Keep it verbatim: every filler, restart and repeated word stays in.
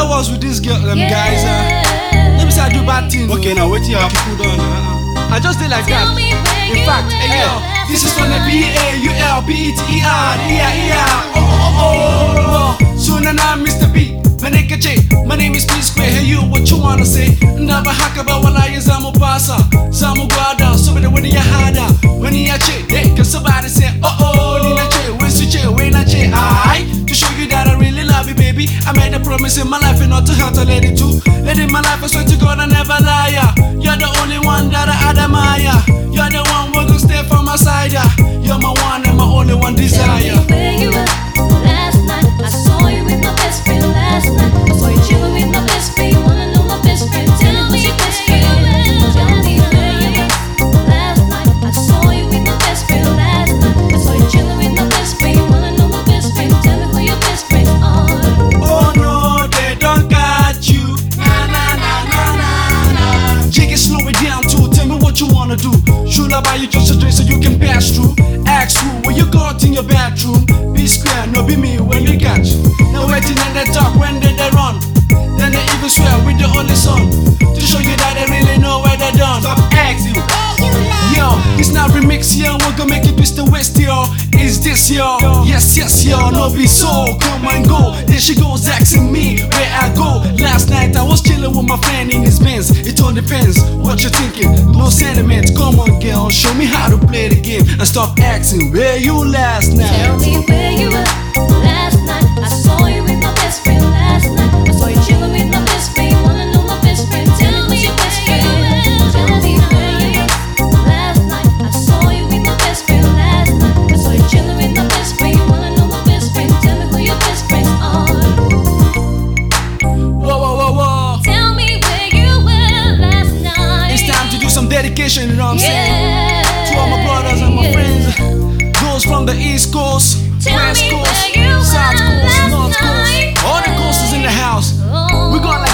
I was with this girl, them Yeah. guys. Uh, let me say I do bad things. Okay, now wait till you cool down. Uh, I just did like Tell that. me where In you fact, were hey yo, last this is from the B A U L B E T E R E I E R. Oh oh oh oh. Soon and I'm Mister B. My name is J. My name is P Square. Hey you, what you wanna say? Never hack about what I is. I'm a passer. Zamu guada. Somebody when you harder. When you check, hey, cause somebody say, oh oh, Nina J. Where's the J? Where not J? I to show you that I really love you, baby. I made a promise in my life and not to have to let it do. Let in my life, I swear to God, I never lie. You're the only one that I admire. You're the one who gonna stay for my side. You're my one and my only one desire. Tell me where you were last night. I saw you with my best friend last night. I saw you chilling with my best friend. You wanna know my best friend? Tell me best friend. Tell me where you were last night. I saw you with my best friend last night. I saw you chilling with my best friend. You wanna know my best friend? Tell me who your best friends are. Oh no, they don't got you. Nah, nah, nah, nah, nah, nah. Jiggy, slow it down too. Tell me what you wanna do. Should I buy you just a drink so you can pass through? Ask who, when you got in your bathroom. Be square, no be me when you catch. No waiting and they talk when they, they run. Then they even swear with the only son. To show you that they really know where they done. Stop asking. Yo, it's not remix, yo. We're gonna make it twist the west, yo. Is this yo? Yes, yes, yo. No be so. Come and go. There she goes asking me where I go. Last night I was chilling with my friend in his Benz. It all depends what you're thinking. No sentiment. Come on, girl. Show me how to play the game and stop asking where you last night. Tell me where you were last night. I saw you with my best friend last night. I saw you chilling with my best friend. You wanna know my best friend? Tell me your best friend. Tell me where you were last night. I saw you with my best friend last night. I saw you chilling with my best friend. You wanna know my best friend? Tell me who your best friends are. Whoa, whoa, whoa, whoa. Tell me where you were last night. It's time to do some dedication, you know what I'm saying? Yeah. To all my brothers and my Yeah. friends. Those from the East Coast, Tell West me Coast, where you were South Coast, last North night. Coast. All the coasters in the house. Oh. We're gonna